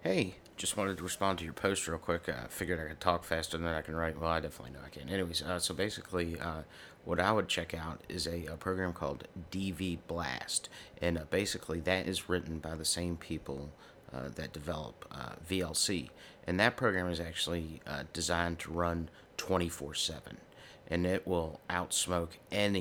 Hey, just wanted to respond to your post real quick. I figured I could talk faster than I can write. Well, I definitely know I can. Anyways, so basically, what I would check out is a program called DV Blast. And basically, that is written by the same people that develop VLC. And that program is actually designed to run 24/7. And it will outsmoke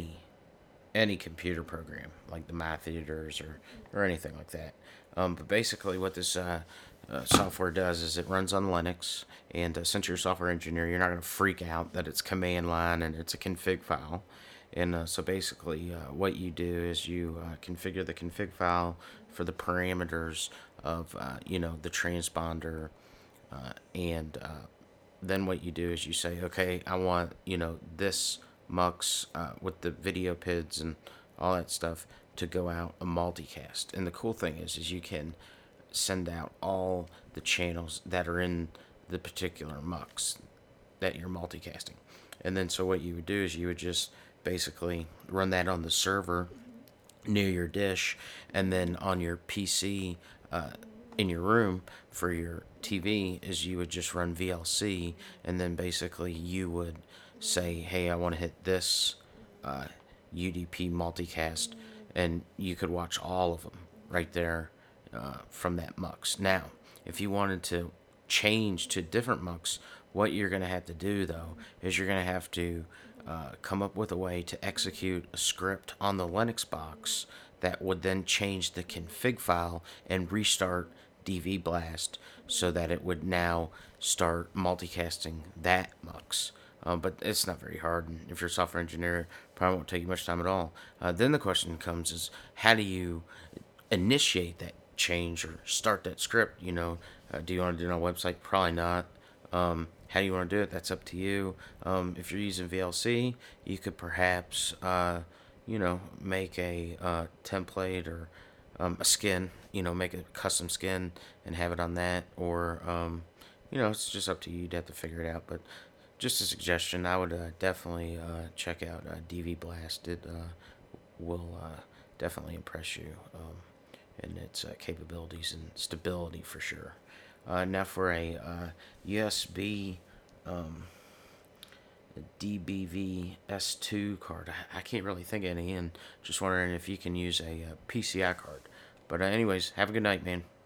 any computer program like the My Theaters or anything like that. But basically, what this software does is it runs on Linux, and since you're a software engineer, you're not going to freak out that it's command line and it's a config file. And so basically, what you do is you configure the config file for the parameters of the transponder, and then what you do is you say, okay, I want this mux with the video PIDs and all that stuff to go out a multicast. And the cool thing is you can send out all the channels that are in the particular mux that you're multicasting. And then so what you would do is you would just basically run that on the server near your dish, and then on your PC in your room for your TV is you would just run VLC, and then basically you would say, hey, I want to hit this UDP multicast, and you could watch all of them right there from that mux. Now, if you wanted to change to different mux, what you're going to have to do though is you're going to have to come up with a way to execute a script on the Linux box that would then change the config file and restart DV Blast so that it would now start multicasting that mux. But it's not very hard, and if you're a software engineer, it probably won't take you much time at all. Then the question comes is, how do you initiate that change or start that script? Do you want to do it on a website? Probably not. How do you want to do it? That's up to you. If you're using VLC, you could perhaps, make a template or a skin. Make a custom skin and have it on that. Or, it's just up to you. You'd have to figure it out. But just a suggestion, I would definitely check out DV Blast. It will definitely impress you in its capabilities and stability for sure. Now for a USB DBV S2 card, I can't really think of any, and just wondering if you can use a PCI card. But anyways, have a good night, man.